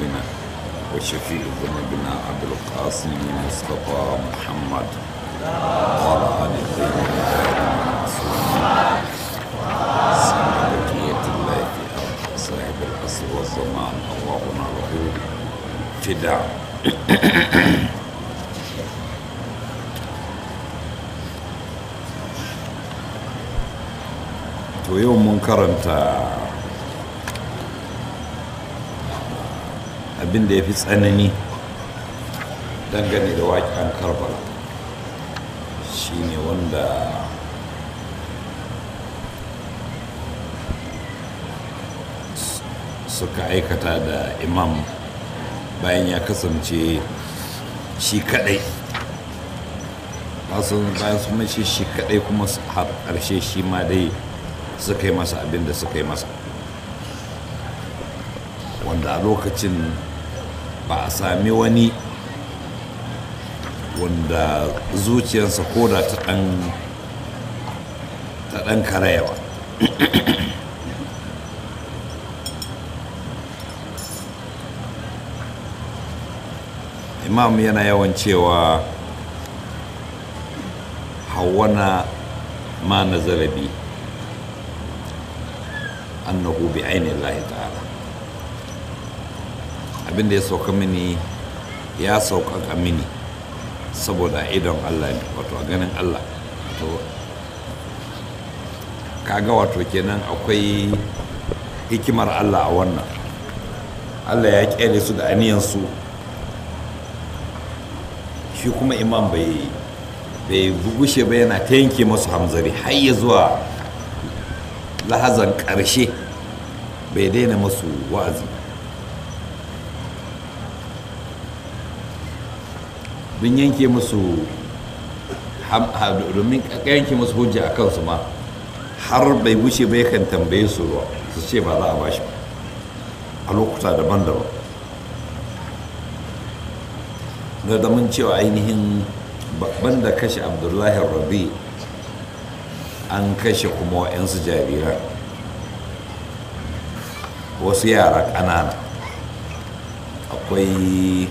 قلوبنا وشفيع ذنوبنا أبي القاسم مصطفى محمد وعلى آل الطيبين المعصومين سيما بقية الله في أرض صاحب العصر والزمان اللهم له فداء. to yau mun karanta abin da ya fi tsanani dangane da waƙen karbala shine wanda suka aikata da imam bayan ya kasance shi kadai bayan sun mace shi kadai kuma har ƙarshe shi ma dai suka yi masa abin da suka yi masa, wanda a lokacin ba a sami wani wanda zuciyarsa ko da ta ɗan karaya ba. Imam yana yawan cewa hawana ma na zarabi annahu bi ainihin lahi ta'ala, abinda ya sauka mini ya sauƙaƙa mini saboda idon Allah ne, wato a ganin Allah. To kaga wato kenan akwai hikimar Allah a wannan. Allah ya kyale su da aniyansu, shi kuma imam bai gugushe ba, yana ta yanke masu hamzari har ya zuwa lahazan ƙarshe bai daina masu wa'azi. don yanke musu domin yanke musu hujja a kansu ma har bai wuce bai kan tambaye su su ce ba za a bashi a lokuta daban-daban, da damin cewa ainihin banda kashe abdullahi rabi an kashe kuma wa'yansu jariran, wasu yara ƙanana. Akwai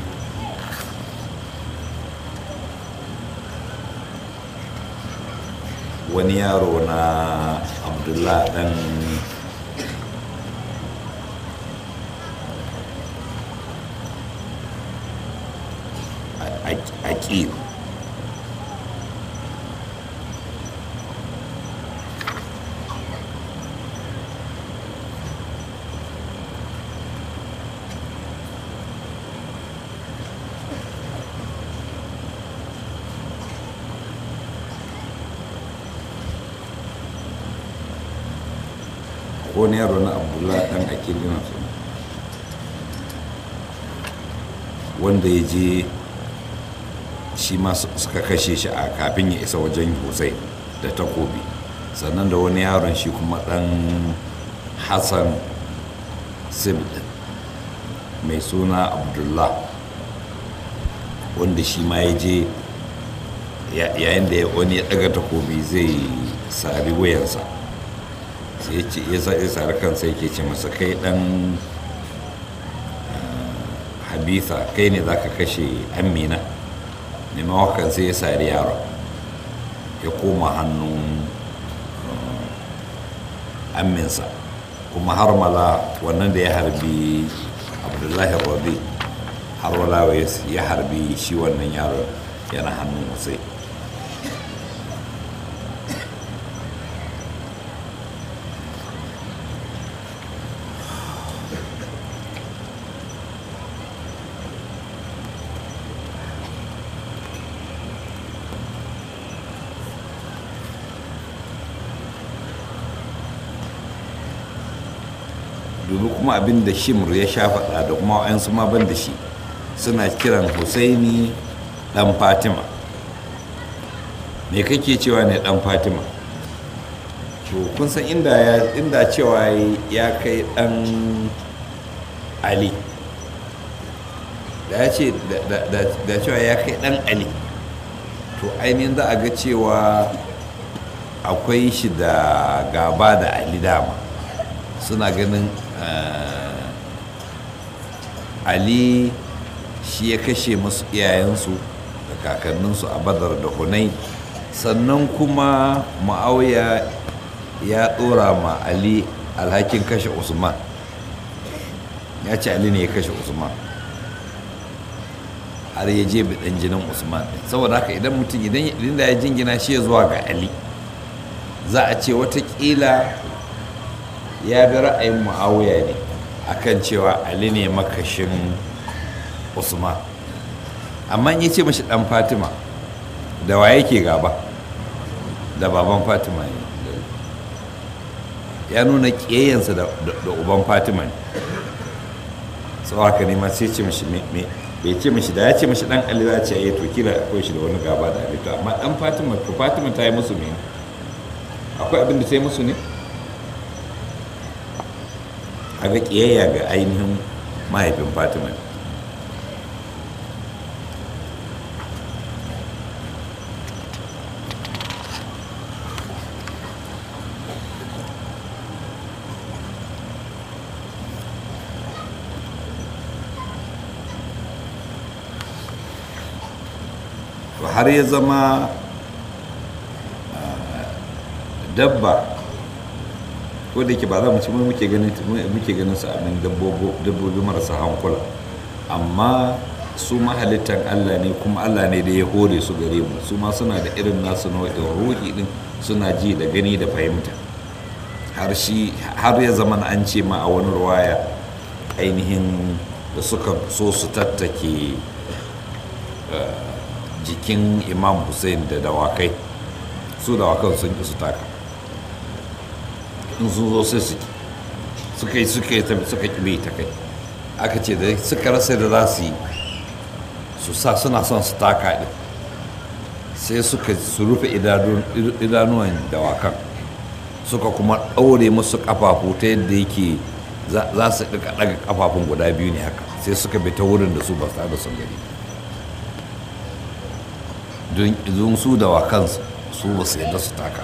wani yaro na abdullahi ɗan aƙil, wani yaro na abdullahi ɗan aƙil yana so wanda ya je shi ma suka kashe shi a kafin ya isa wajen Hussein da takobi. Sannan da wani yaron shi kuma ɗan Hassan Sibd mai suna Abdullah, wanda shi ma ya je yayin da wani ya ɗaga takobi zai sari wayansa, sai ya sari kansa yake ce masa, kai ɗan Habitha, kai ne za ka kashe Amina. Nemawakan sai ya sari yaron ya koma hannun aminsa, kuma har mala wannan da ya harbi abdullahi rabi har wala ya harbi shi wannan yaron yana hannun Hussein. domin kuma abin da shimr ya sha faɗa da kuma wa'yansu ma ban da shi suna kiran Husaini ɗan Fatima. Me kake cewa ne ɗan Fatima? To kun san inda cewa ya kai ɗan Ali, da ya ce da cewa ya kai ɗan Ali, to ainihin za a ga cewa akwai shi da gaba da Ali dama, suna ganin ali shi ya kashe musu iyayensu da kakanninsu a badar da hunai, sannan kuma ma'auya ya ɗora ma ali alhakin kashe usman, ya ce ali ne ya kashe usman har ya je bidan jinin usman. Saboda haka idan mutum idan da ya jingina shi zuwa ga ali, za a ce watakila ya bi ra'ayin ma'auya ne akan cewa ali ne makashin usman. Amma ya ce mashi dan fatima, da wa yake gaba? Da baban fatima ne, ya nuna ƙiyayyansa da uban fatima ne. sau haka ne ma sai ce mashi bai ce mashi, da ya ce mashi dan ali za a ce ya to kila akwai shi da wani gaba da ali, to amma dan fatima, to fatima ta yi musu ne, akwai abin da ta yi musu ne a ga ƙiyayya ga ainihin mahaifin fatima ne. har ya zama dabba, ko da ke ba za mu ci muke ganin su abin dabbobi marasa hankula, amma su mahalittan Allah ne, kuma Allah ne da ya hore su gare mu, su ma suna da irin nasu nau'in ruhi din, suna ji da gani da fahimta. har ya zama an ce ma a wani ruwaya ainihin da suka so su tattake jikin imam hussein da dawakai, su dawakan sun ƙi su taka, in sun zo sai suka ƙi ta kai, aka ce da suka rasa da za su yi suna son su taka ɗin, sai su rufe idanuwan dawakan, suka kuma ɗaure musu ƙafafu ta yadda yake za su ɗaga ƙafafun guda biyu ne haka, sai suka bi ta wurin da su ba su da sun gani, don su da wakansu su ba su yadda su taka.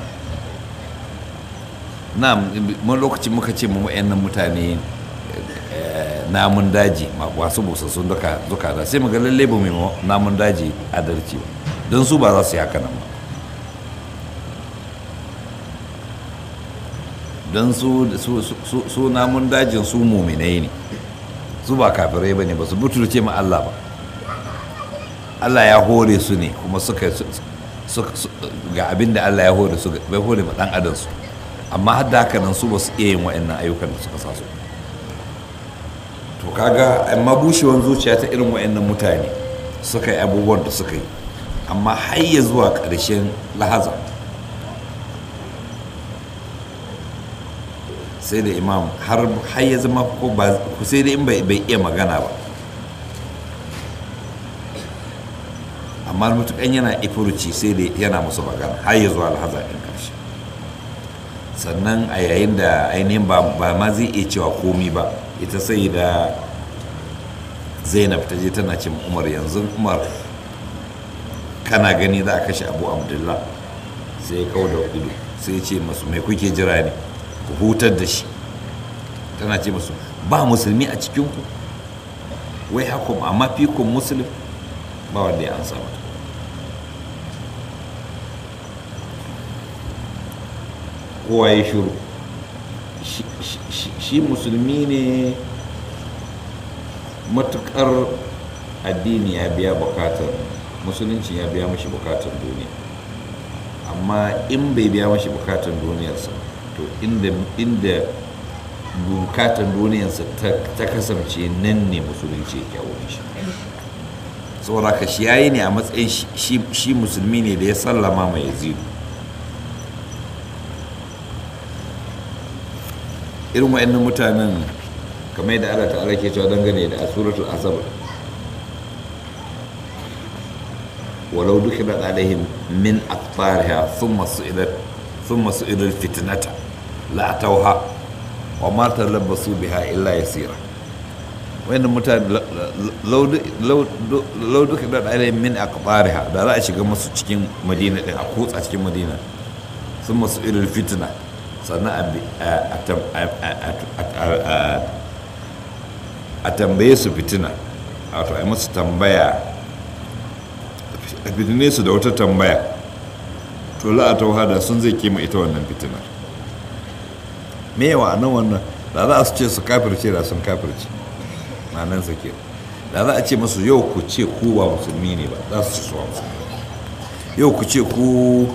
na mun lokaci muka ce mu wayannan mutane namun daji masu busassun duka da sai muga lalle ba mai namun daji adalci ba, don su ba za su yi haka nan ba, don su namun dajin su muminai ne, su ba kafirai ba ne, ba su butulce ma Allah ba. Allah ya hore su ne, kuma suka ga abin da Allah ya hore su, bai hore ma dan adam su, amma har da haka nan su ba su iya yin wa'annan ayyukan da suka sa su. To kaga amma bushewan zuciya ta irin wa'annan mutane suka yi abubuwan da suka yi, amma har ya zuwa ƙarshen lahaza sai da imam har ya zama ko ba sai da in bai iya magana ba, amma mutukan yana ifurci sai da yana musu magana har ya zuwa alhaza ɗin ƙarshe. Sannan a yayin da ainihin ba ma zai iya cewa komi ba, ita sai da zainab ta je tana ce umar, yanzu umar kana gani za a kashe abu abdullah, sai ya kawo da ido sai ce masu mai kuke jira ne, ku hutar da shi. Tana ce masu ba musulmi a cikinku, wai hakum amma fikun musulun, ba wanda ya ansa mata. kowa ya shuru, shi musulmi ne matukar addini ya biya bukatar musulunci, ya biya mashi bukatar duniya, amma in bai biya mashi bukatar duniyarsa, to inda bukatar duniyarsa ta kasance nan ne musulunci ya kyawo shi. saboda ka shi yayi ne a matsayin shi musulmi ne da ya sallama mai yazidu. irin wa'annan mutanen kamar yadda Allah ta'ala ke cewa dangane da suratul asab, walau dukilat alaihim min aqtariha thumma su'ilat fitnata la atawha wa ma talabbasu biha illa yasira. wa'annan mutane law dukilat alaihim min aqtariha, da za a shiga masu cikin madina din, a kutsa cikin madina, thumma su'ilat fitna, a a tambaye su fitina, wato a yi masu tambaya, a fitine su da wata tambaya, to la'a tauhada sun zai kima ita wannan fitinar. Me yawa nan wannan da za a su ce su kafirce da sun kafirce na nan sake, da za a ce masu yau ku ce ku ba musulmi ne ba, za su ci suwa musulmi. Yau ku ce ku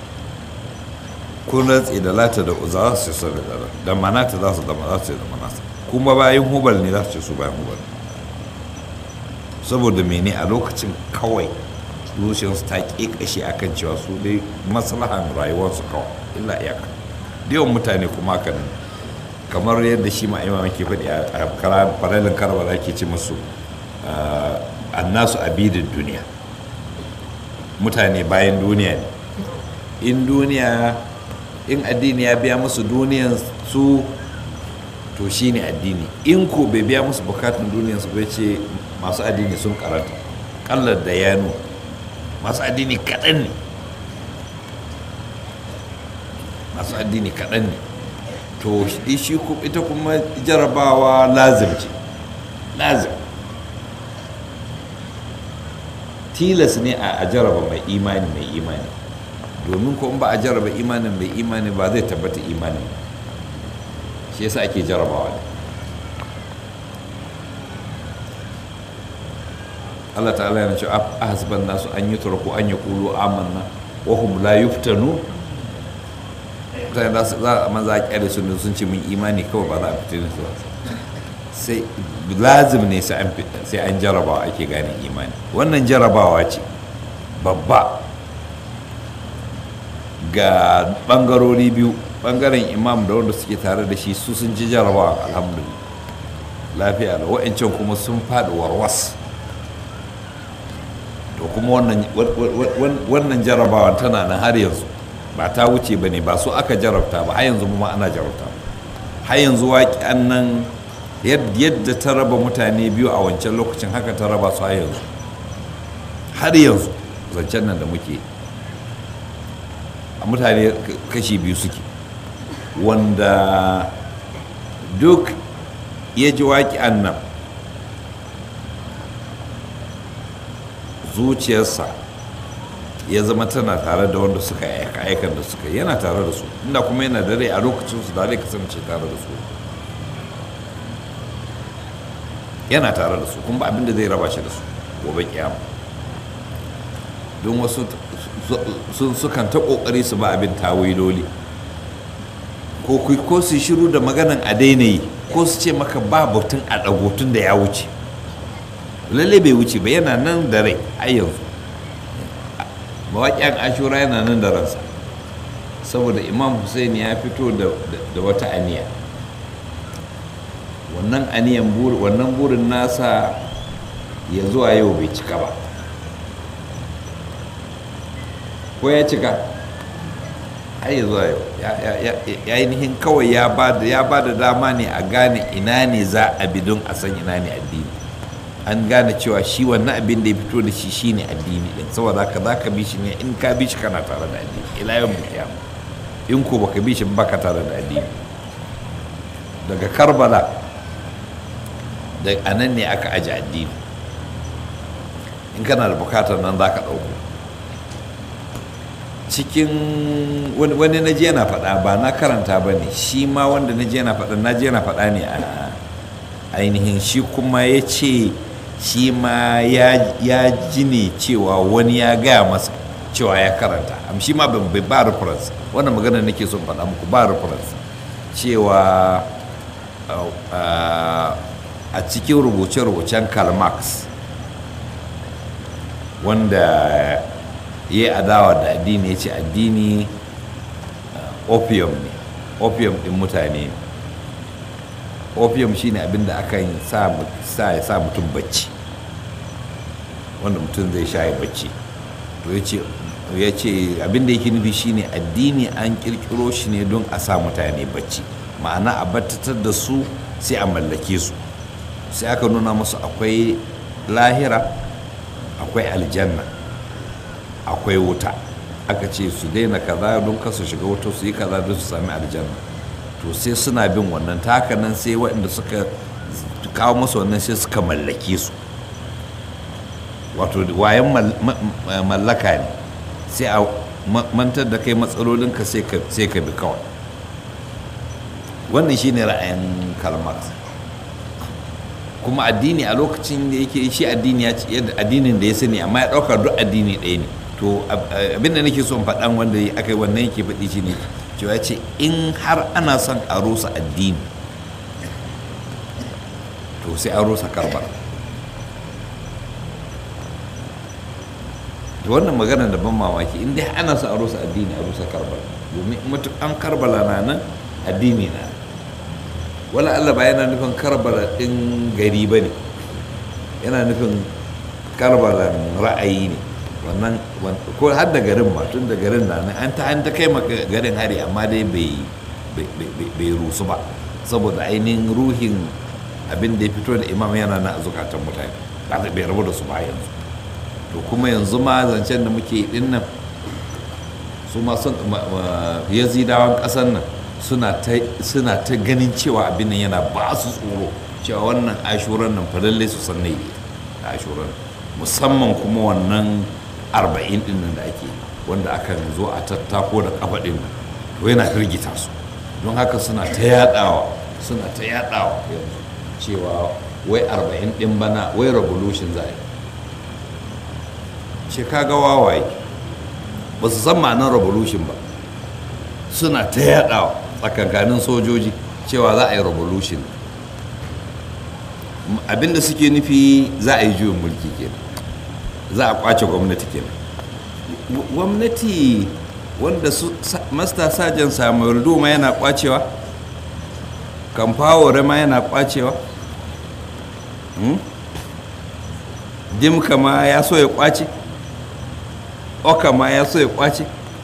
kun rantse da lata da uza, za su ce da manata, za su ce da manasa, kuma bayan hubal ne za su ce su bayan hubal. Saboda mene? A lokacin kawai zuciyarsu ta ƙeƙashe a kan cewa su dai maslahan rayuwarsu kawai illa iyaka. Da yawan mutane kuma haka nan, kamar yadda shi ma'aimama ke faɗi a faralin karbala ke ce masu annasu abidin duniya, mutane bayan duniya ne. In addini ya biya musu duniyan su, to shi ne addini. In ko bai biya musu bukatun duniyan su, bai ce masu addini sun karanta kallar da yano, masu addini kaɗan ne, masu addini kaɗan ne. To ita kuma jarabawa lazim ce, lazim tilas ne a jaraba mai imani, domin ko in ba a jaraba imanin mai imani ba zai tabbata imanin, shi yasa ake jarabawa ne. Allah ta'ala yana cewa ahasban nasu an yutraku an yaqulu amanna wa hum la yuftanu. Mutane za a manza a kyale sun ce mun imani kawai, ba za a fitina su ba. Sai lazim ne sai an jarabawa ake gane imani. Wannan jarabawa ce babba ga bangarori biyu, bangaren imam da wanda suke tare da shi, su sun ji jarabawa alhamdulillah lafiya da wa'ancan kuma sun faɗi warwas. To kuma wannan jarabawa tana nan har yanzu, ba ta wuce ba ne, ba su aka jarabta ba, har yanzu ma ana jarabta. Har yanzu waƙi'an nan yadda ta raba mutane biyu a wancan lokacin, haka ta raba su har yanzu zancen nan da muke, a mutane kashi biyu suke. Wanda duk ya ji waƙi'an nan zuciyarsa ya zama tana tare da wanda suka aikan da suka yana tare da su, inda kuma yana da rai a lokacin su da rai kasance tare da su, yana tare da su, kuma abin da zai raba shi da su gobe kiyama. Don wasu sukan ta kokari su ba abin tawiloli, ko su shiru da maganan a daina yi, ko su ce maka ba batun a ɗagotun da ya wuce. Lalle bai wuce ba, yana nan da rai a yanzu. Mawaƙiyan ashura yana nan da ransa, saboda Imam Hussein ya fito da wata aniya. Wannan burin nasa ya zuwa yau bai cika ba, ko ya cika? Har ya zuwa yau ya ainihin kawai ya ba da dama ne a gane ina ne za a bi don a san ina ne addini. An gane cewa shi wannan abin da ya fito da shi shine addini din, saboda haka za ka bi shi ne, in ka bi shi kana tare da addini ila yau mu kiyama, in ko baka bi shi ba ka tare da addini. Daga Karbala da anan ne aka aje addini, in kana da bukatar nan za ka ɗauko. Cikin wani na je yana faɗa, ba na karanta ba ne, shi ma wanda na je yana faɗa ne a ainihin, shi kuma ya ce shi ma ya ji ne cewa wani ya gaya masa cewa ya karanta, shi ma bai ba reference. Wannan magana nake son faɗa muku, ba reference cewa a cikin rubuce-rubucen Karl Marx wanda ya yi adawa da addini, ya ce addini opium ne, opium ɗin mutane ne. Opium shine abin da aka ya sa mutum bacci, wanda mutum zai sha ya bacci. To ya ce abin da yake nufi shine addini an kirkiro shi ne don a sa mutane bacci, ma'ana a battatar da su sai a mallake su. Sai aka nuna musu akwai lahira, akwai aljanna, akwai wuta. Aka ce su daina kaza don kasu shiga wuta, su yi kaza don su sami aljanna. To sai suna bin wannan, ta haka nan sai waɗanda suka kawo masu wannan sai suka mallake su, wato wayan mallaka ne, sai a mantar da kai matsalolinka sai ka bi kawai. Wannan shi ne ra'ayin Karl Marx. Kuma addini a lokacin da yake shi addini ya ce addinin da ya sani, amma ya ɗauka duk addini ɗaya ne. To abinda nake son faɗan wanda aka yi wannan yake faɗi shi ne cewa ya ce in har ana son a rusa addini to sai a rusa Karbala. Da wannan magana da ban mamaki, in dai ana son a rusa addini a rusa Karbala, domin matuƙan Karbala na nan addini na nan. Wala Allah ba yana nufin Karbala ɗin gari ba ne, yana nufin Karbala ra'ayi ne. Wannan ko har da garin ma, tun da garin na nan an ta kai maka garin hari, amma dai bai rusu ba, saboda ainihin ruhin abin da ya fito da imam yana na a zukatan mutane, bai rabu da su ba yanzu. To kuma yanzu ma zancen da muke din nan, su ma sun yazidawan ƙasar nan suna ta ganin cewa abin nan yana ba su tsoro, cewa wannan ashuran nan falalle su san ne ashuran, musamman kuma wannan 40 din nan da ake, wanda aka zo a tattako da kafa din nan, to yana firgita su. Don haka suna ta yadawa yanzu cewa wai 40 din bana wai revolution zai ce. Kaga wawaye ba su san ma'anar revolution ba, suna ta yadawa tsakankanin sojoji cewa za a yi revolution. Abinda suke nufi za a yi juyin mulki kenan, za a kwace gwamnati kenan. Gwamnati wanda su Master Sergeant Samuel Doma yana kwacewa, Kamfawore ma yana kwacewa, Dimka ma ya so ya kwace, Oka ma ya so ya kwace.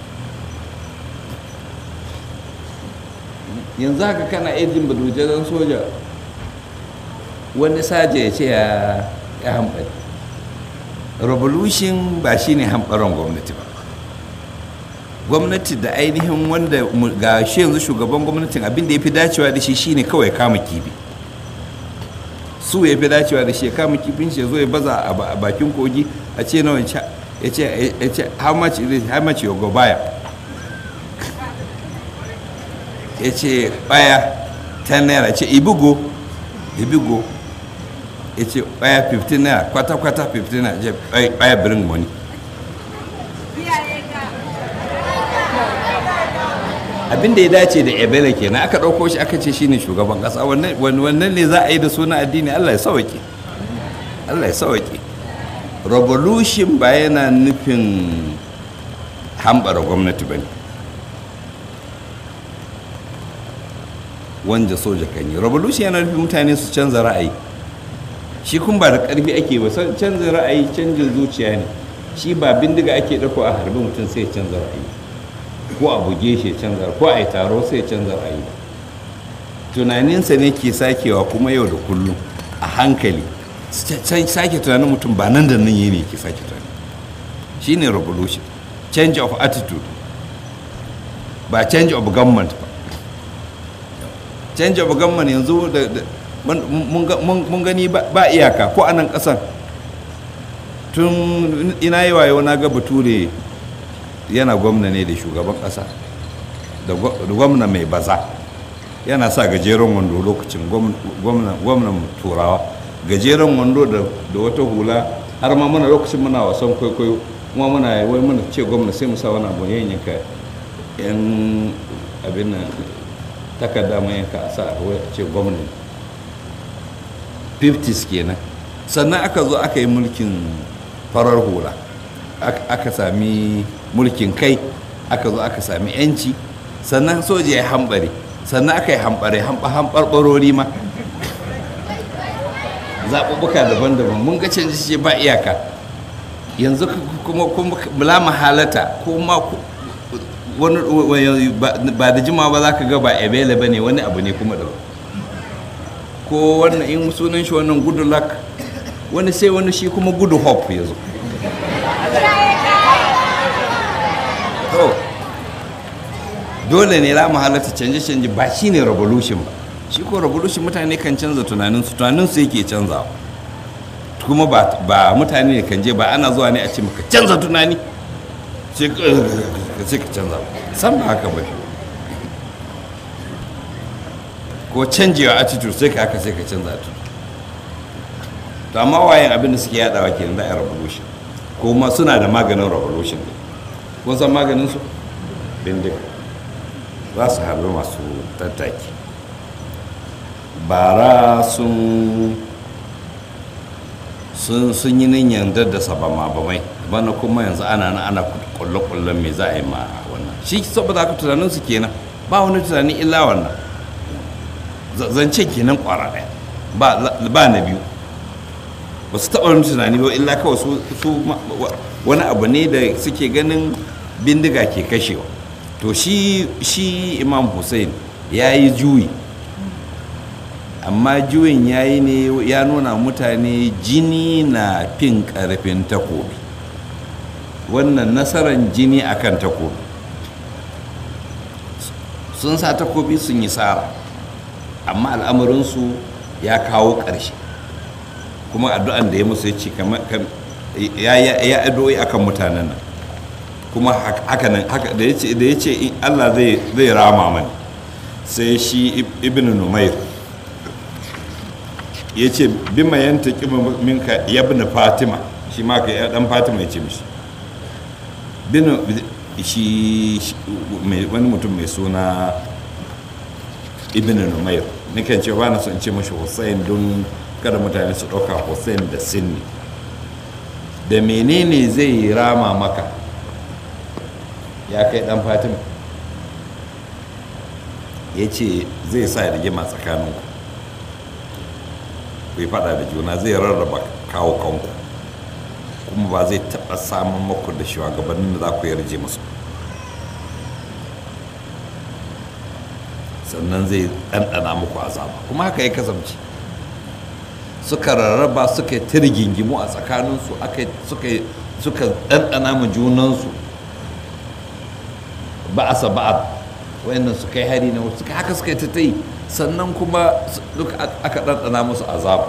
Yanzu haka kana ejin badujajen soja, wani saje ya ce ya hambari. Revolution ba shi ne hamɓaron gwamnati ba. Gwamnati da ainihin wanda ga shi yanzu shugaban gwamnatin abin da ya fi dacewa da shi shine kawai kama kifi. Su ya fi dacewa da shi ya kama kifin shi ya zo ya baza a bakin kogi a ce nawa ya ce how much you go buy, ya ce baya 10 naira, ce ibigo ya ce baya 15 naira, kwata-kwata 15 naira, ce baya bring money. Abin da ya dace da Ebele kenan, aka ɗauko shi aka ce shine shugaban ƙasa. Wannan ne za a yi da suna addini? Allah ya sauke. Revolution ba yana nufin hambara gwamnati ba ne, wanda soja kan yi. Revolution yana nufin mutane su canza ra'ayi. Shi kun ba da ƙarfi ake ba, canza ra'ayi canjin zuciya ne. Shi ba bindiga ake ɗauko a harbi mutum sai ya canza ra'ayi, ko a buge shi ya canza, ko a yi taro sai ya canza ra'ayi. Tunaninsa ne ke sakewa kuma yau da kullum a hankali. Sake tunanin mutum ba nan da nan yi ne ke sake tunani. Shi ne revolution, change of attitude, ba change of government ba. Change of government yanzu mun gani ba iyaka ko a nan ƙasan. Tun ina yi wayo na ga Bature yana gwamna ne da shugaban ƙasa, da gwamna mai baza, yana sa gajeren wando lokacin gwamnan turawa, gajeren wando da wata hula, har ma muna lokacin muna wasan kwaikwayo kuma muna ce gwamna sai mu sa wani abu yanka yan abin nan takarda mai yanka a sa a ce gwamna 50s kenan. Sannan aka zo aka yi mulkin farar hula, aka sami mulkin kai, aka zo aka sami yanci, sannan soja ya hambare, sannan aka yi hambarbarori ma, zaɓuɓɓuka daban-daban. Mun ga canji ce ba iyaka. Yanzu kuma bula mahalata kuma wani ba da jima ba za ka ga ba Ebele ba ne, wani abu ne kuma daban. Ko wannan in sunan shi wannan Good Luck, wani sai wani shi kuma Good Hope ya zo. Dole ne za mu halatta canje-canje, ba shi ne revolution ba. shi ko revolution mutane kan canza tunaninsu yake canzawa, kuma ba mutane ne kan je ba ana zuwa ne a ce maka canza tunani sai ka canza, san ba haka ba, ko canjewa attitude sai ka haka sai ka canza attitude. to amma wayan abin da suke yadawa kenan da a revolution, kuma suna da maganin revolution ne. kun san maganin su bindiga, za su harbi masu tattaki. bara sun yi niyyar daddasa bama-bamai, bana kuma yanzu ana kulle-kullen me za a yi ma wannan, shi saboda haka tunaninsu kenan, ba wani tunani illa wannan zance kenan kwara daya, ba na biyu, ba su taɓa wani tunani ba illa kawai su wani abu ne da suke ganin bindiga ke kashewa. to shi imam Hussein ya yi juyi, amma juyin ya yi ne ya nuna mutane jini na fin ƙarfin takobi, wannan nasarar jini akan takobi, sun sa takobi sun yi tsara, amma al'amarinsu ya kawo ƙarshe, kuma addu'an da ya musu ya ce ya addu'o'i akan mutanen nan, kuma haka da ya ce Allah zai rama mani, sai shi ibn Numair ya ce bima yanta ƙima minka ya bin Fatima, shi ma ka ya dan Fatima ya ce mishi shi wani mutum mai suna ibn Numair, nikan ce ba na son ce mashi Hussein don kada mutane su ɗauka Hussein da sinni. da menene zai rama maka ya kai dan Fatima? ya ce zai sa rigima tsakaninku, ku yi fada da juna, zai rarraba kawo kanku, kuma ba zai taɓa samun maku da shugabannin da za ku yarje musu, sannan zai ɗanɗana muku azaba. kuma haka ya kasance, suka rarraba, suka yi ta rigingimu a tsakaninsu, suka ɗanɗana mu junansu ba'asa ba'ad, wayannan suka yi hari na wasu, haka suka yi ta yi, sannan kuma duka aka ɗanɗana musu azaba.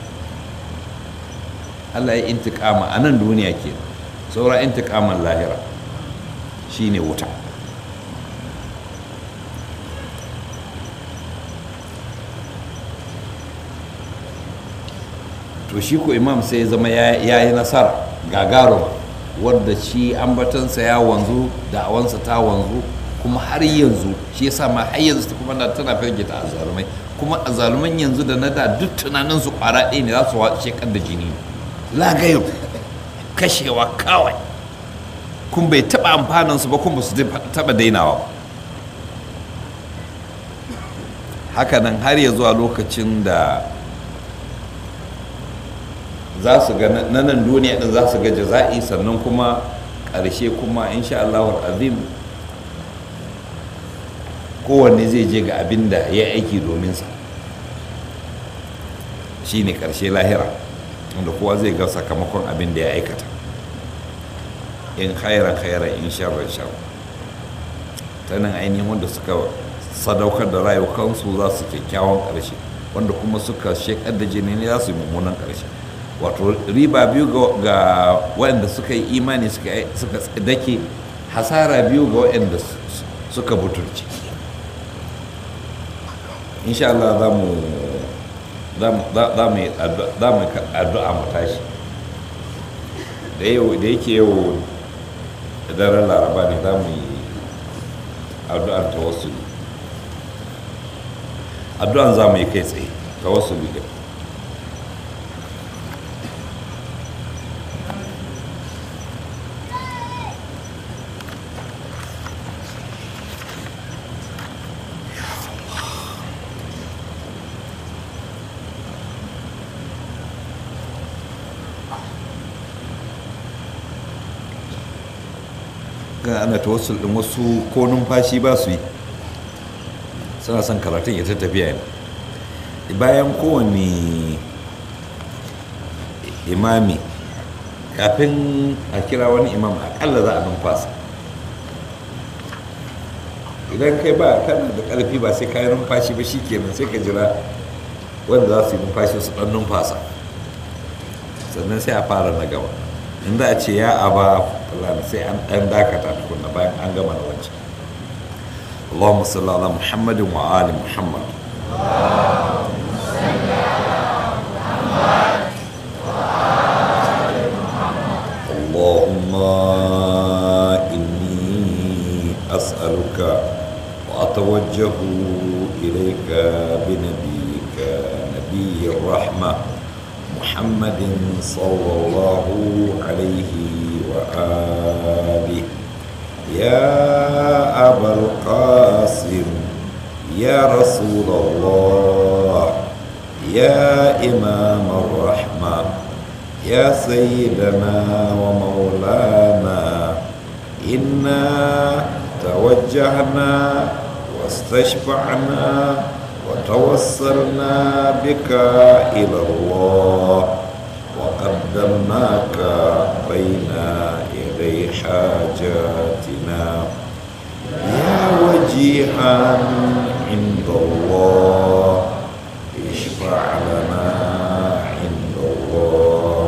Allah ya intiƙama a nan duniya ke, saura intiƙaman lahira shine wuta. to shi ko imam sai ya zama ya yi nasara gagaruma, wadda shi ambatansa ya wanzu, da'awansa ta wanzu, kuma har yanzu shi yasa ma har yanzu ta kuma tana firgita azalumai, kuma azaluman yanzu da na da duk tunanin su kwara ɗaya ne, za su shekar da jini lagayo kashewa kawai, kun bai taɓa amfanin su ba, kun ba su taɓa dainawa ba. haka nan har ya zuwa lokacin da za su ga na nan duniya din za su ga jaza'i, sannan kuma ƙarshe kuma insha Allah azim kowanne zai je ga abin da ya aiki domin sa, shine ƙarshe lahira, wanda kowa zai ga sakamakon abin da ya aikata, in khairan khairan in sharran sharran. ta nan ainihin wanda suka sadaukar da rayukansu za su kyakkyawan ƙarshe, wanda kuma suka shekar da jini ne za su yi mummunan ƙarshe. wato riba biyu ga waɗanda suka yi imani suka dake, hasara biyu ga waɗanda suka butulci. insha Allah za mu addu'a mu tashi da yake yau da daren laraba ne, za mu yi addu'ar tawassuli. addu'an za mu yi kai tsaye tawassuli da ana tawassul din wasu ko numfashi ba su yi, suna son karatun ya ta tafiya ne. bayan kowane imami kafin a kira wani imam akalla za a numfasa, idan kai ba kana da ƙarfi ba sai kayan numfashi ba shikenan sai ka jira wanda za su yi numfashi su ɗan numfasa sannan sai a fara na gaba in za a ce ya aba fulani sai an ɗan dakata tukunna bayan an gama na wancan اللهم صل على محمد وآل محمد اللهم إني أسألك وأتوجه إليك بنبيك نبي الرحمة محمد صلى الله عليه وآله يا أبا القاسم يا رسول الله يا إمام الرحمة يا سيدنا ومولانا إنا توجهنا واستشفعنا وتوسلنا بك إلى الله وقدمناك بين يدي حاجاتنا يا وجيها عند الله اشفع لنا عند الله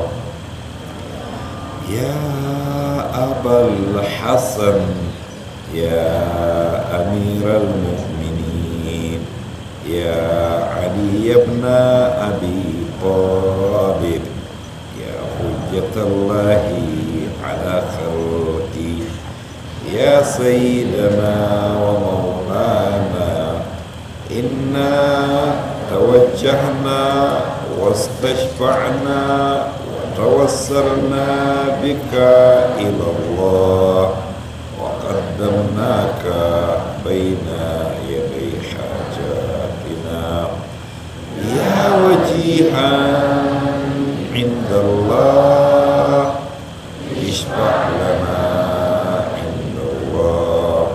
يا أبا الحسن يا أمير المؤمنين يا علي بن أبي طالب يا حجة الله على خلقه يا سيدنا ومولانا إنا توجهنا واستشفعنا وتوسلنا بك إلى الله وقدمناك بين يدي حاجاتنا يا وجيها عند الله اشفع لنا عند الله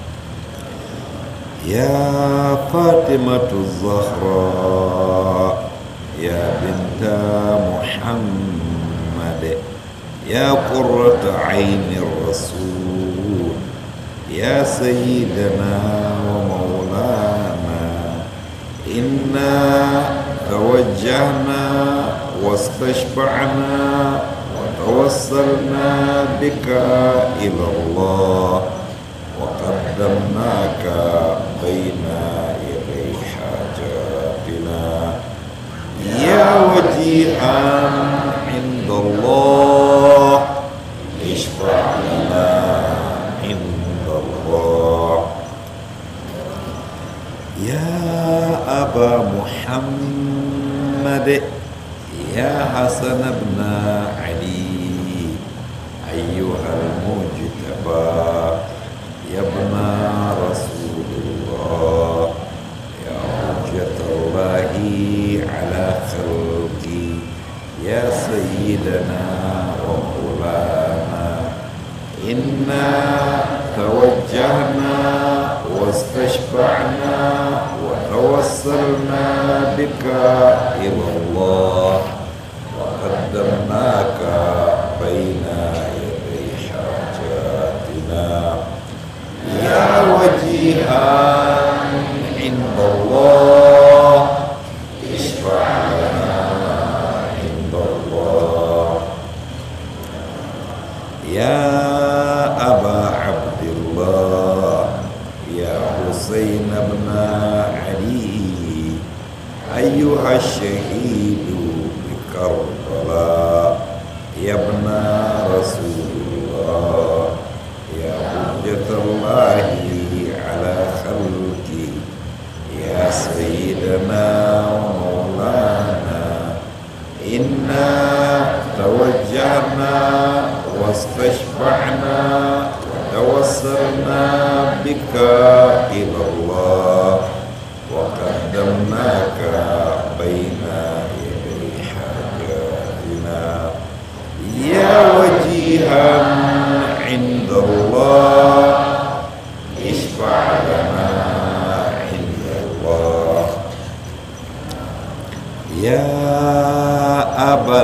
يا فاطمة الزهراء يا بنت محمد يا قرة عين الرسول يا سيدنا ومولانا إنا توجهنا واستشفعنا وتوسلنا بك إلى الله وقدمناك بين يدي حاجاتنا يا وجيها عند الله اشفع لنا عند الله يا أبا محمد يا حسن بن علي أيها المجتبى يا ابن رسول الله يا حجة الله على خلقه يا سيدنا ومولانا إنا توجهنا واستشفعنا وتوسلنا بك إلى الله وقدمناك بين يدي حاجاتنا يا وجيها عند الله اشفع لنا عند الله يا أبا عبد الله يا حسين بن علي أيها الشهيد بكربلاء يا ابن رسول الله يا حجة الله على خلقه يا سيدنا ومولانا إنا توجهنا واستشفعنا وتوسلنا بك إلى الله وقدمناك بين يدي حاجاتنا يا وجيها عند الله اشفع لنا عند الله يا أبا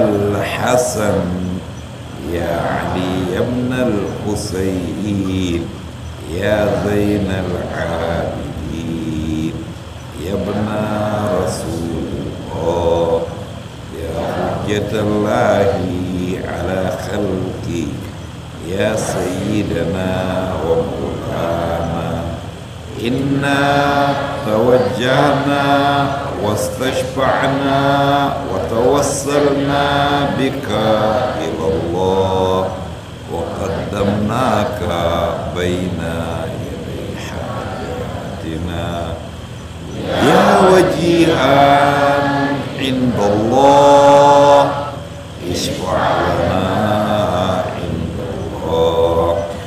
الحسن يا علي بن الحسين يا زين العابدين يا ابن رسول الله يا حجة الله على خلقه يا سيدنا ومولانا إنا توجهنا واستشفعنا وتوسلنا بك إلى الله وقدمناك بين يدي حاجاتنا يا وجيها عند الله اشفع لنا عند الله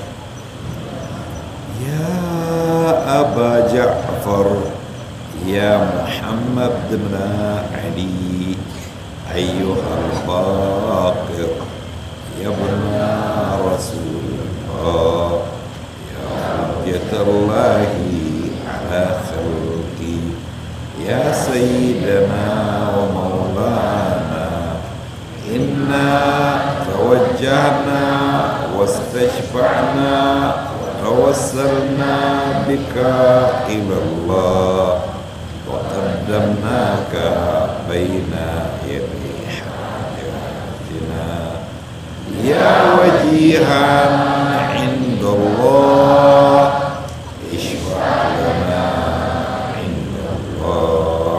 يا أبا جعفر يا محمد بن علي أيها الباقر يا ابن رسول الله يا حجة الله على خلقه يا سيدنا ومولانا إنا توجهنا واستشفعنا وتوسلنا بك إلى الله وقدمناك بين يدي حاجاتنا يا وجيها عند الله اشفع لنا عند الله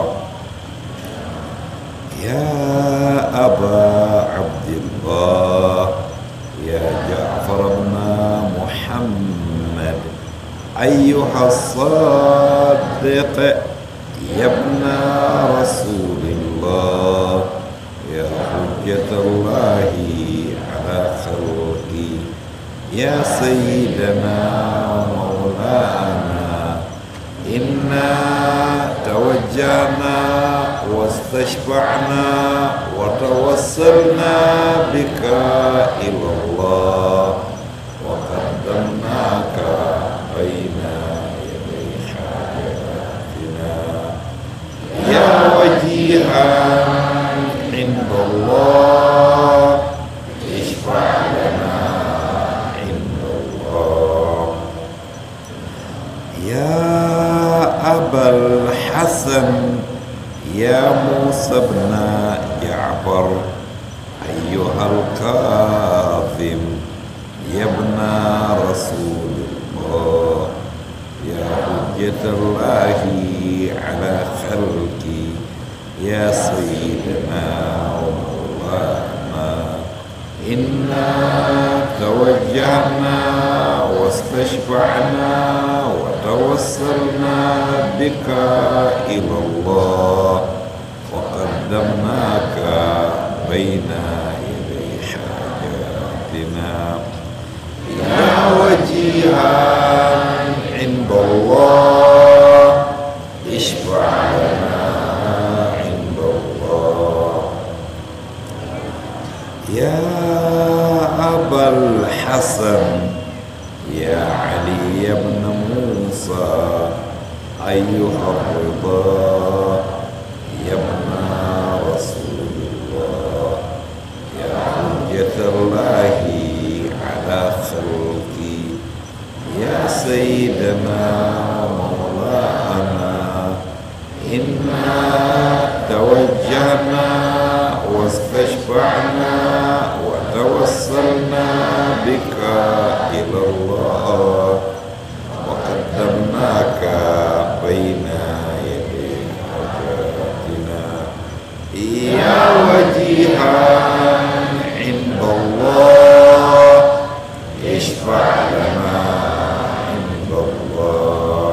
يا أبا عبد الله يا جعفر بن محمد أيها الصادق يا ابن رسول الله يا حجة الله على خلقه يا سيدنا ومولانا إنا توجهنا واستشفعنا وتوسلنا بك إلى الله وقدمناك بين يدي حاجاتنا يا وجيها عند الله اشفع لنا عند الله يا أبا الحسن يا موسى بن جعفر أيها الكاظم يا ابن رسول الله يا حجة الله على خلقه يا سيدنا ومولانا إنا توجهنا واستشفعنا وتوسلنا بك إلى الله وقدمناك بين يدي حاجاتنا يا وجيها عند الله اشفع لنا عند الله يا أبا الحسن يا علي بن موسى أيها الرضا يا ابن رسول الله يا حجة الله على خلقه يا سيدنا ومولانا إنا توجهنا واستشفعنا وتوسلنا بك إلى الله وقدمناك بين يدي حاجاتنا يا وجيها عند الله اشفع لنا عند الله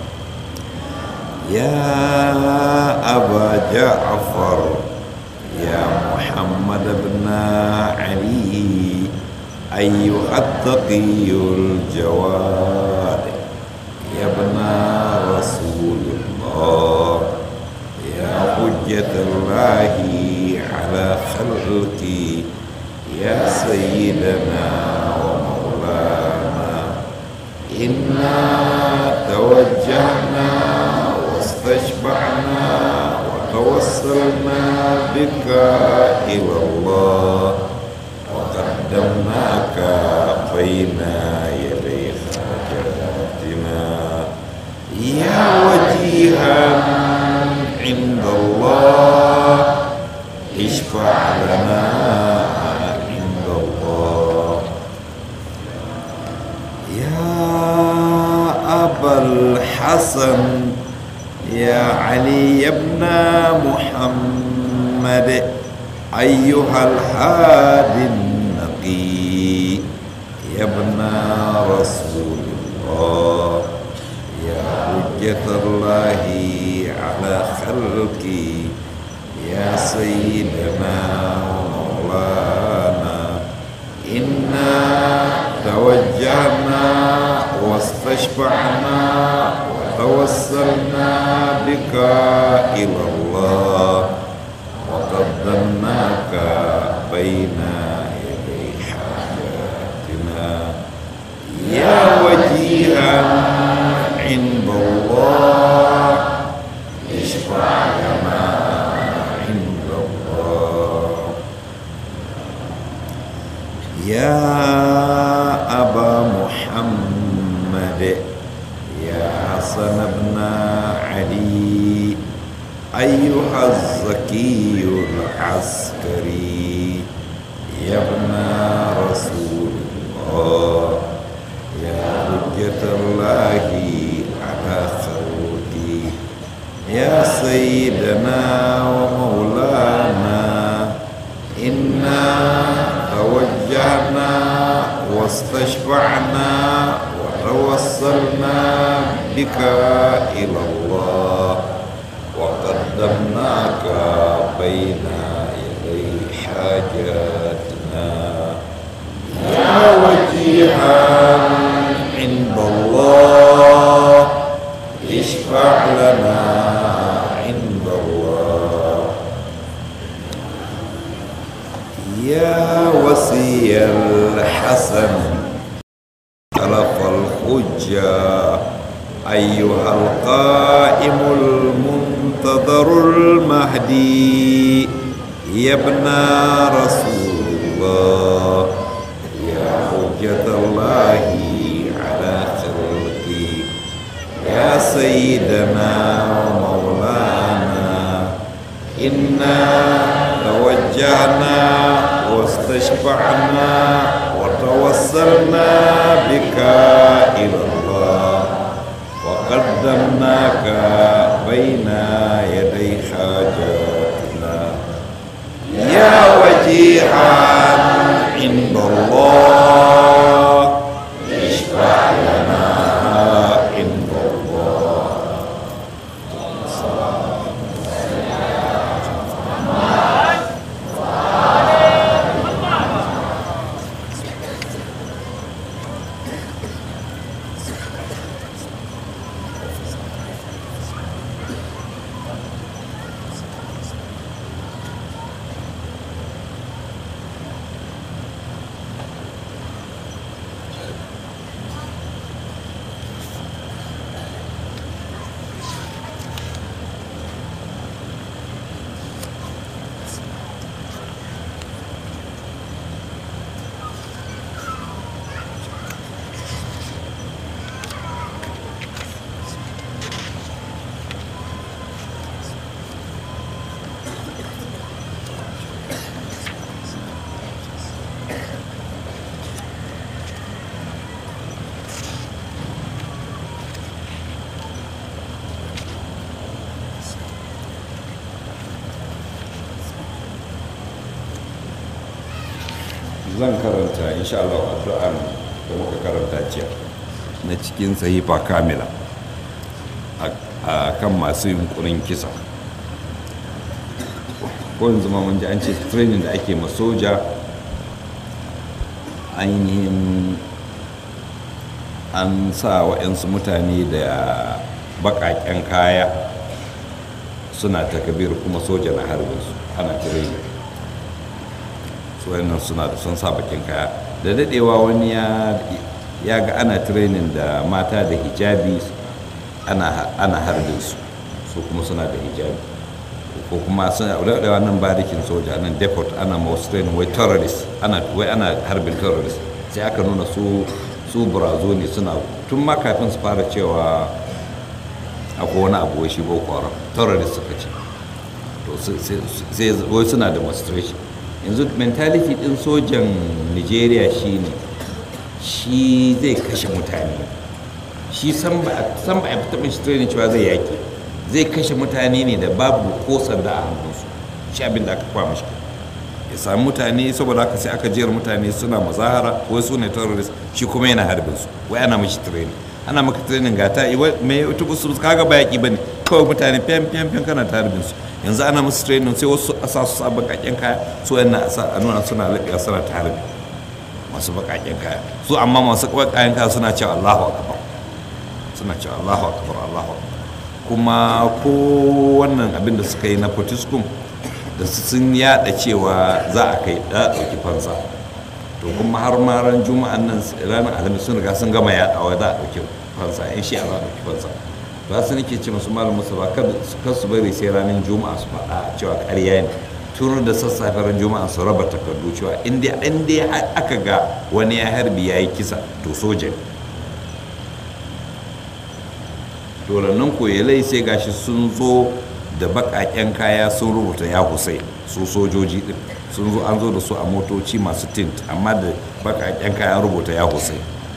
يا أبا جعفر يا محمد بن علي أيها التقي الجواد يا ابن رسول الله يا حجة الله على خلقه يا سيدنا ومولانا إنا توجهنا واستشفعنا وتوسلنا بك إلى الله وقدمناك بين يدي حاجاتنا الحسن يا علي بن محمد أيها الهادي النقي يا ابن رسول الله يا حجة الله على خلقي يا سيدنا ومولانا إنا توجهنا واستشفعنا وتوسلنا بك إلى الله وقدمناك بين يدي حاجاتنا يا وجيها عند الله اشفع لنا عند الله يا أبا محمد يا حسن بن علي أيها الزكي العسكري يا ابن رسول الله يا حجة الله على خلقي يا سيدنا ومولانا إنا توجهنا واستشفعنا وتوسلنا بك إلى الله وقدمناك بين يدي حاجاتنا يا وجيها عند الله اشفع لنا عند الله يا وصي الحسن خلف الحجة أيها القائم المنتظر المهدي يا ابن رسول الله يا حجة الله على خلقي يا سيدنا ومولانا إنا توجهنا واستشفعنا وتوسلنا بك إلى الله وقدمناك بين يدي حاجاتنا يا وجيها عند الله اشفع لنا عند الله zan karanta insha Allah addu'an da muka karanta jiya na cikin sahifa kamila a kan masu yunkurin kisa ko yanzu ma mun ji an ce training da ake ma soja ainihin an sa wa'yansu mutane da baƙaƙen kaya suna takabir kuma soja na harbin su ana training su wannan suna da sun sa bakin kaya da dadewa wani ya ga ana training da mata da hijabi ana harbin su kuma suna da hijabi ko kuma suna dadewa nan barikin soja nan depot ana masu training wai terrorist ana harbin terrorist sai aka nuna su burazo ne suna tun ma kafin su fara cewa akwai wani abu wai shi boko haram terrorist suka ce to sai wai suna demonstration yanzu mentality din sojan nigeria shi zai kashe mutane shi san ba a fita mishi training cewa zai yaƙi, zai kashe mutane ne da babu ko sanda a hannunsu. Shi abin da aka kwa mashi ya sami mutane, saboda haka sai aka jera mutane suna mazahara wai su ne terrorist, shi kuma yana harbin su, wai ana mashi training. Ana maka training ga ta mai autobus kaga ba yaƙi bane, kawai mutane fiyan kana ta harbin su. Yanzu ana musu training sai wasu a sa su sa baƙaƙen kaya, su yana a nuna suna laɓewa suna ta harbi masu baƙaƙen kaya, su amma masu baƙaƙen kaya suna cewa Allahu akbar, suna cewa Allahu akbar Allahu akbar. Kuma ko wannan abin da suka yi na Fortescue da sun yada cewa za a kai ɗauki fansa, to kuma har ma ran juma'an nan ranar alhamis sun riga sun gama yadawa za a ɗauki fansa, yan shi a za a ɗauki fansa. To su nake ce masu malam musu ba kar su bari sai ranar juma'a su faɗa cewa ƙarya ne, tun da sassafe ran juma'a su raba takardu cewa in dai aka ga wani ya harbi ya yi kisa to soja ne. To nan koyalai sai gashi sun zo da baƙaƙen kaya sun rubuta ya Hussein, su sojoji din sun zo, an zo da su a motoci masu tint amma da baƙaƙen kaya rubuta ya Hussein.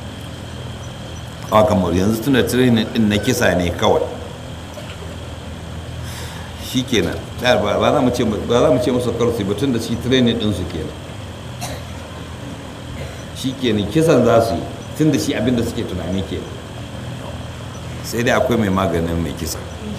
Kamar yanzu tuna training din na kisa ne kawai, shi kenan ba za mu ce musu karsu ba, tun da shi training din su kenan, shi kenan kisan za su yi tun da shi abinda suke tunani kenan. Sai dai akwai mai maganin mai kisa.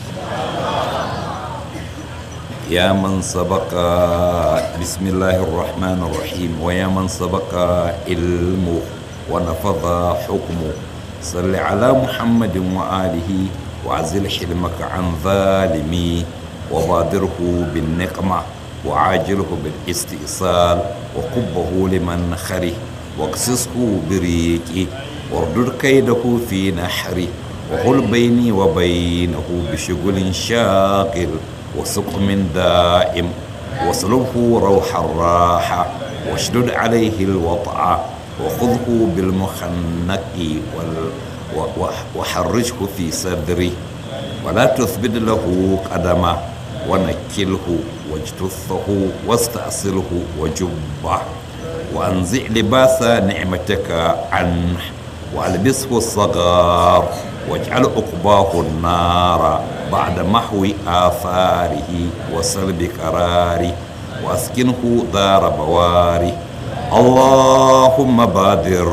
يا من سبق بسم الله الرحمن الرحيم ويا من سبق علمه ونفذ حكمه صل على محمد وآله وعزل حلمك عن ظالمي وبادره بالنقمة وعاجله بالاستئصال وقبه لمن خره واقصصه بريقه واردد كيده في نحره وحل بيني وبينه بشغل شاغل وسقم دائم واسلبه روح الراحة واشدد عليه الوطأ وخذه بالمخنق وحرجه في صدره ولا تثبت له قدمه ونكله واجتثه واستأصله وجبه وأنزع لباس نعمتك عنه وألبسه الصغار واجعل عقباه النار بعد محو آثاره وسلب قراره وأسكنه دار بواره. اللهم بادر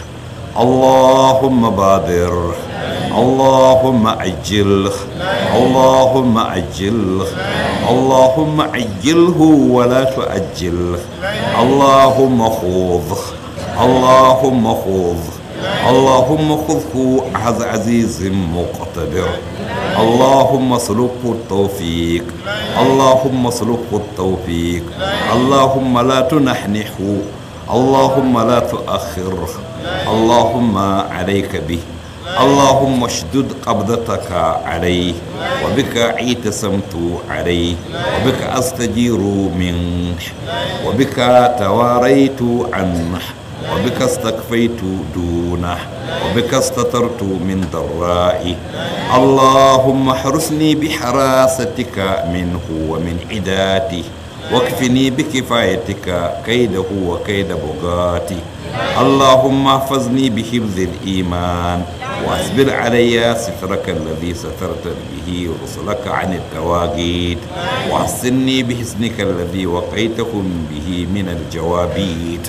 اللهم بادر اللهم عجله اللهم عجله اللهم عجله ولا تؤجله اللهم خذه اللهم خذه اللهم خذه أخذ عزيز مقتدر اللهم اسلكه التوفيق اللهم اسلكه التوفيق اللهم لا تنحنحه اللهم لا تؤخره اللهم عليك به اللهم اشدد قبضتك عليه وبك اعتصمت عليه وبك استجير منه وبك تواريت عنه وبك استكفيت دونه وبك استترت من ضرائي اللهم احرسني بحراستك منه ومن عداته واكفني بكفايتك كيده وكيد بغاتي اللهم احفظني بحفظ الإيمان واسبل علي سترك الذي سترت به رسلك عن التواغيت واحسني بحسنك الذي وقيتهم به من الجوابيت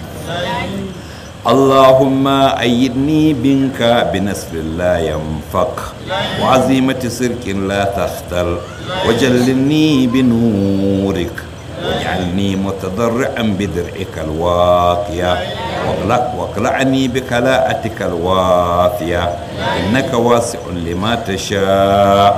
اللهم أيدني بك بنصر لا ينفك وعزيمة سرك لا تختل وجلني بنورك واجعلني متضرعا بدرعك الواقية واقلعني بكلاءتك الوافية إنك واسع لما تشاء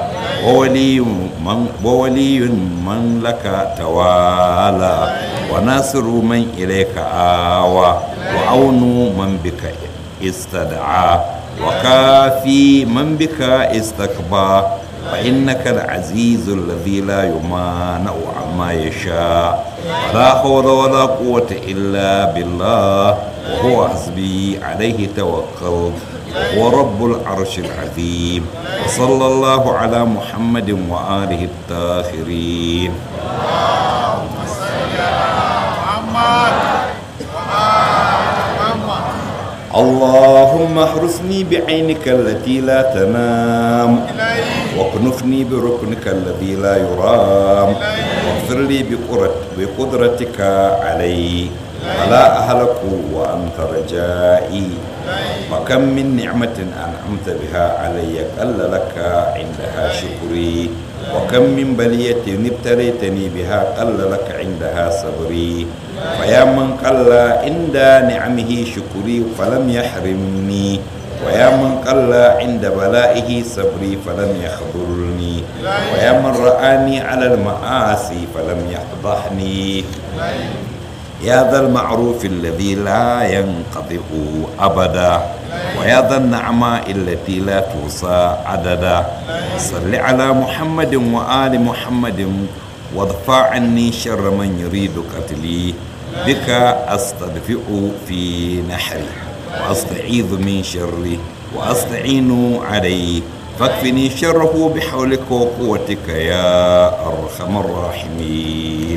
وولي من لك توالى وناصر من إليك آوى وعون من بك استدعى وكافي من بك استكبى فإنك العزيز الذي لا يمانع عما يشاء ولا حول ولا قوة إلا بالله وهو حسبي عليه توكلت وهو رب العرش العظيم وصلى الله على محمد وآله الطاهرين. اللهم صل على محمد اللهم احرسني بعينك التي لا تنام واكنفني بركنك الذي لا يرام واغفر لي بقدرتك علي فلا أهلك وأنت رجائي وكم من نعمة أنعمت بها علي قل لك عندها شكري وكم من بلية ابتليتني بها قل لك عندها صبري فيا من قل عند نعمه شكري فلم يحرمني ويا من قل عند بلائه صبري فلم يخذلني ويا من رآني على المعاصي فلم يفضحني يا ذا المعروف الذي لا ينقضي أبدا ويا ذا النعماء التي لا توصى عددا صل على محمد وآل محمد وادفع عني شر من يريد قتلي بك أستدفئ في نحري وأستعيذ من شره وأستعين عليه فاكفني شره بحولك وقوتك يا أرحم الراحمين.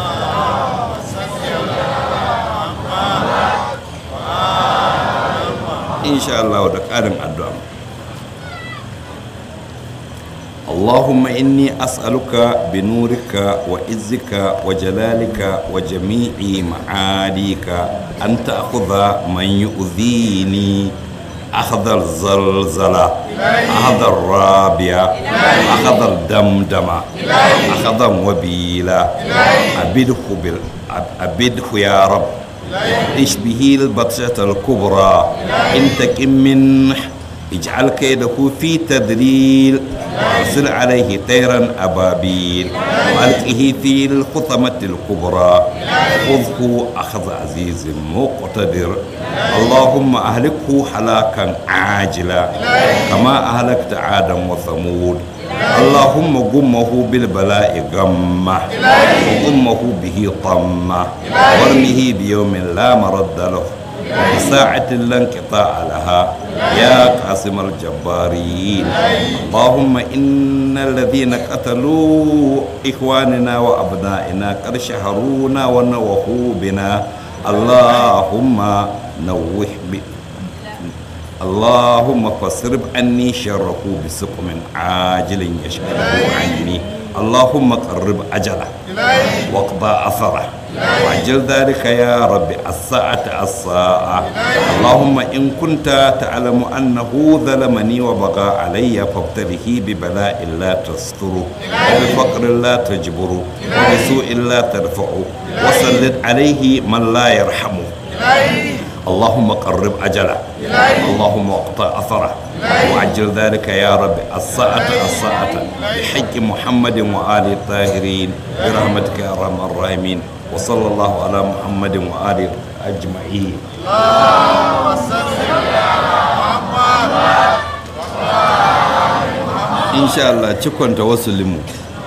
إن شاء الله ودكارم الدعاء. اللهم إني أسألك بنورك وعزك وجلالك وجميع معاليك أن تأخذ من يؤذيني أخذ الزلزلة أخذ الرابية أخذ الدمدمة أخذ وبيلا أبده يا رب اشبه البطشة الكبرى انتقم منه اجعل كيده في تذليل وارسل عليه طيرا أبابيل وألقه في الخطمة الكبرى خذه أخذ عزيز مقتدر. اللهم أهلكه هلاكا عاجلا كما أهلكت عادا وثمود. اللهم قمه بالبلاء غمه وقمه به طمه وارمه بيوم لا مرد له وبساعة لا انقطاع لها يا قاسم الجبارين. اللهم إن الذين قتلوا إخواننا وأبنائنا قد شهرونا ونوحوا بنا اللهم نوح اللهم فاصرف عني شره بسقم عاجل يشغله عني. اللهم قرب أجله واقضى أثره وعجل ذلك يا رب الساعة. اللهم إن كنت تعلم أنه ظلمني وبغى علي فابتله ببلاء لا تستره وبفقر لا تجبره وبسوء لا ترفعه وسلط عليه من لا يرحمه. اللهم قرب أجله اللهم اقطع أثره وعجل ذلك يا رب الساعة بحق محمد وآل الطاهرين برحمتك يا أرحم الراحمين. وصلى الله على محمد وآله أجمعين. إن شاء الله تكون توسلموا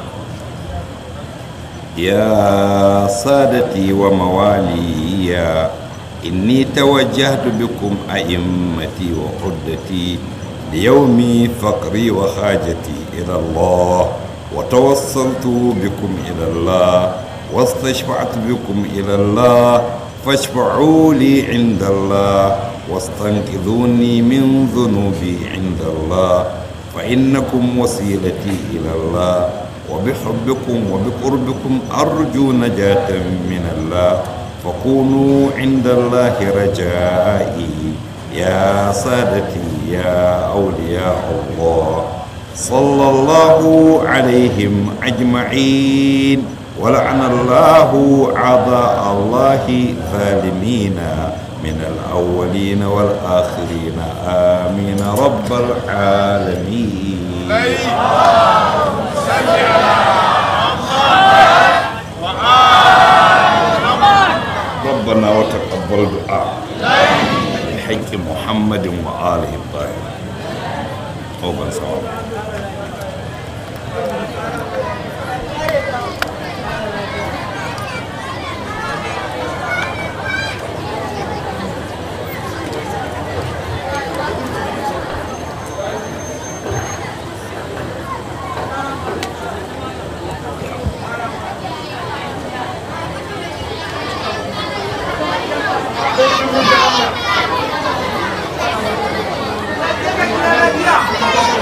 يا سادتي وموالي إني توجهت بكم أئمتي وعدتي ليوم فقري وحاجتي إلى الله وتوصلت بكم إلى الله واستشفعت بكم إلى الله فاشفعوا لي عند الله واستنقذوني من ذنوبي عند الله فإنكم وسيلتي إلى الله وبحبكم وبقربكم أرجو نجاة من الله فكونوا عند الله رجائي يا سادتي يا أولياء الله. صلى الله عليهم أجمعين ولعن الله أعداء الله ظالمين من الأولين والآخرين آمين رب العالمين. ربنا وتقبل دعاء بحق محمد وآله الطاهرين. أوبن صواب.